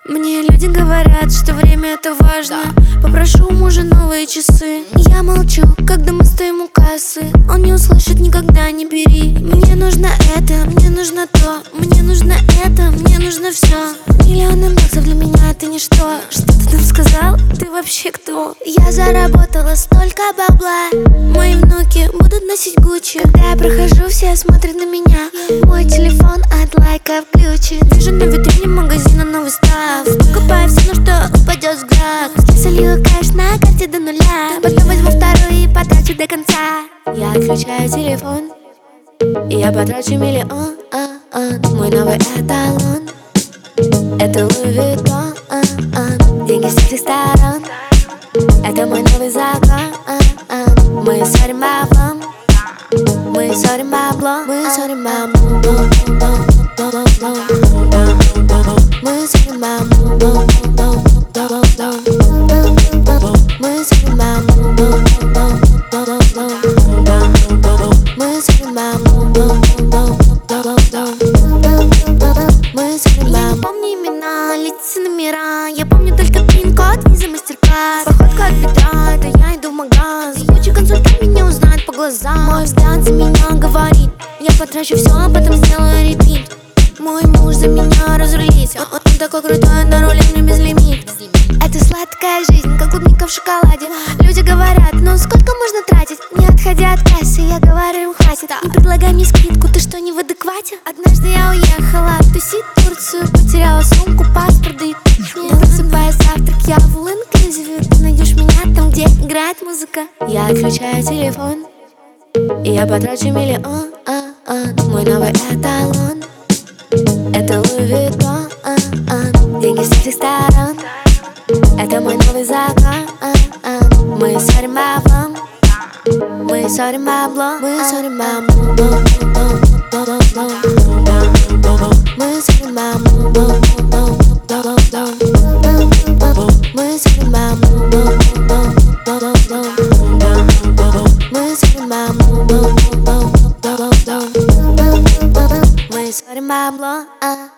Мне люди говорят, что время это важно. Попрошу у мужа новые часы. Я молчу, когда мы стоим у кассы. Он не услышит никогда, не бери. Мне нужно это, мне нужно то. Мне нужно это, мне нужно все. Миллионы баксов для меня это ничто. Что ты там сказал? Ты вообще кто? Я заработала столько бабла. Мои внуки будут носить Гуччи. Когда я прохожу, все смотрят на меня. Мой телефон от лайка включен. Вижу на витрине магазина новый став. Покупаю все, на что упадет взгляд. Солью кэш на карте до нуля. Потом возьму вторую и потрачу до конца. Я отключаю телефон, и я потрачу миллион. Мой новый эталон — это Луи Виттон. Деньги с всех сторон — это мой новый закон. Мы ссорим баблом, мы ссорим баблом, мы ссорим баблом. Мы ссорим баблом, мы ссорим баблом, мы ссорим баблом. Я не помню имена, лица, номера. Я помню только пин-код, виза, мастер-класс. Походка от бедра, это я иду в магаз. Куча консультант меня узнает по глазам. Мой взгляд за меня говорит: я потрачу все, а потом сделаю репит. Мой муж за меня разрулит. Он такой крутой, на руле мне безлимит. Это сладкая жизнь, как клубника в шоколаде. Люди говорят: ну сколько можно тратить? Не отходя от кассы, я говорю им: хватит. Не предлагай мне скидку, ты что, не в адеквате? Однажды я уехала тусить в Турцию. Потеряла сумку, паспорт, да и просыпаясь завтрак, я в all-inclusive. Ты найдешь меня там, где играет музыка. Я отключаю телефон, и я потрачу миллион. Мой новый эталон — это Луи Виттон. Деньги с всех сторон — это мой новый закон. Мы ссорим баблом, мы ссорим баблом, мы ссорим баблом. Мы ссорим баблом, мы ссорим баблом. Мы ссорим баблом, мы ссорим баблом.